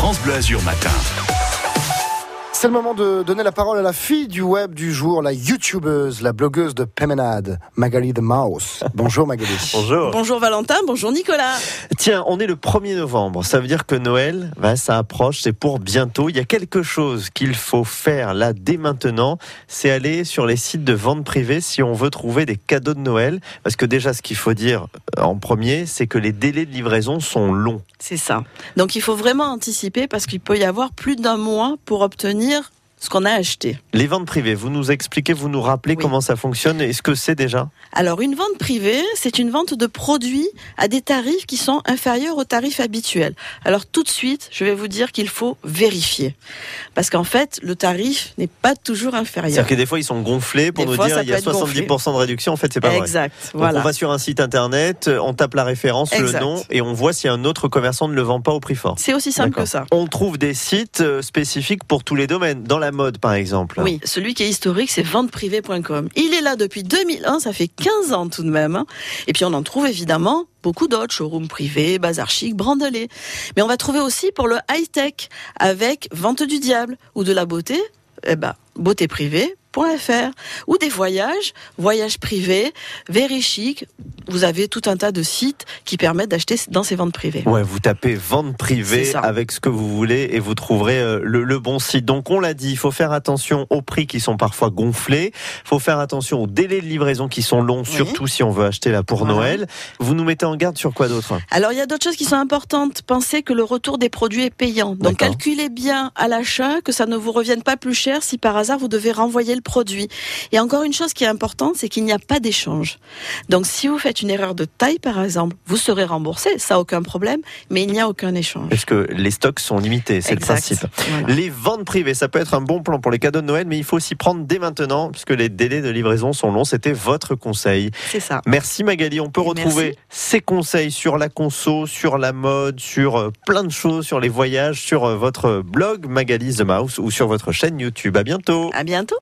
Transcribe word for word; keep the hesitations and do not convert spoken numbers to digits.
France Bleu Azur Matin. C'est le moment de donner la parole à la fille du web du jour, la youtubeuse, la blogueuse de Pemenade, Magali the Mouse. Bonjour Magali. Bonjour. Bonjour Valentin, bonjour Nicolas. Tiens, on est le premier novembre, ça veut dire que Noël, bah, ça approche, c'est pour bientôt. Il y a quelque chose qu'il faut faire là dès maintenant, c'est aller sur les sites de vente privée si on veut trouver des cadeaux de Noël. Parce que déjà, ce qu'il faut dire en premier, c'est que les délais de livraison sont longs. C'est ça. Donc il faut vraiment anticiper parce qu'il peut y avoir plus d'un mois pour obtenir ce qu'on a acheté. Les ventes privées, vous nous expliquez, vous nous rappelez oui. comment ça fonctionne et ce que c'est déjà ? Alors une vente privée, c'est une vente de produits à des tarifs qui sont inférieurs aux tarifs habituels. Alors tout de suite, je vais vous dire qu'il faut vérifier. Parce qu'en fait, le tarif n'est pas toujours inférieur. C'est-à-dire que des fois, ils sont gonflés pour des nous fois, dire il y a soixante-dix pour cent de réduction. En fait, c'est pas exact, vrai. Exact. Donc voilà. on va sur un site internet, on tape la référence, exact. le nom et on voit si un autre commerçant ne le vend pas au prix fort. C'est aussi simple D'accord. que ça. On trouve des sites spécifiques pour tous les domaines. Dans la mode, par exemple. Oui, celui qui est historique, c'est vente privée point com. Il est là depuis deux mille un, ça fait quinze ans tout de même. Hein. Et puis on en trouve évidemment beaucoup d'autres, showroom privé, bazar chic, brandelé. Mais on va trouver aussi pour le high-tech, avec vente du diable ou de la beauté, eh ben, beauté privée point f r ou des voyages, voyages privés, very chic. Vous avez tout un tas de sites qui permettent d'acheter dans ces ventes privées. Ouais, vous tapez vente privée avec ce que vous voulez et vous trouverez euh, le, le bon site. Donc on l'a dit, il faut faire attention aux prix qui sont parfois gonflés. Il faut faire attention aux délais de livraison qui sont longs, oui. surtout si on veut acheter là pour voilà. Noël. Vous nous mettez en garde sur quoi d'autre ? Alors il y a d'autres choses qui sont importantes. Pensez que le retour des produits est payant. Donc D'accord. calculez bien à l'achat que ça ne vous revienne pas plus cher si par hasard vous devez renvoyer le produit. Et encore une chose qui est importante, c'est qu'il n'y a pas d'échange. Donc si vous faites une erreur de taille par exemple, vous serez remboursé, ça aucun problème, mais il n'y a aucun échange. Parce que les stocks sont limités, c'est exact. Le principe. Voilà. Les ventes privées, ça peut être un bon plan pour les cadeaux de Noël, mais il faut s'y prendre dès maintenant, puisque les délais de livraison sont longs. C'était votre conseil. C'est ça. Merci Magali, on peut Et retrouver merci. ces conseils sur la conso, sur la mode, sur plein de choses, sur les voyages, sur votre blog Magali the Mouse ou sur votre chaîne YouTube. À bientôt. À bientôt.